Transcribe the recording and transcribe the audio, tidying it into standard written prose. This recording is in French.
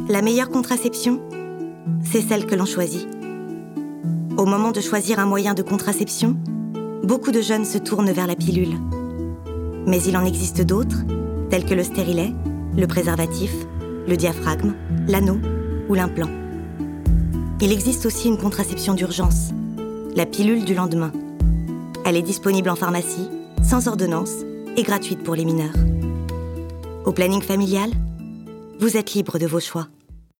La meilleure contraception, c'est celle que l'on choisit. Au moment de choisir un moyen de contraception, beaucoup de jeunes se tournent vers la pilule. Mais il en existe d'autres, tels que le stérilet, le préservatif, le diaphragme, l'anneau ou l'implant. Il existe aussi une contraception d'urgence, la pilule du lendemain. Elle est disponible en pharmacie, sans ordonnance et gratuite pour les mineurs. Au planning familial, vous êtes libre de vos choix.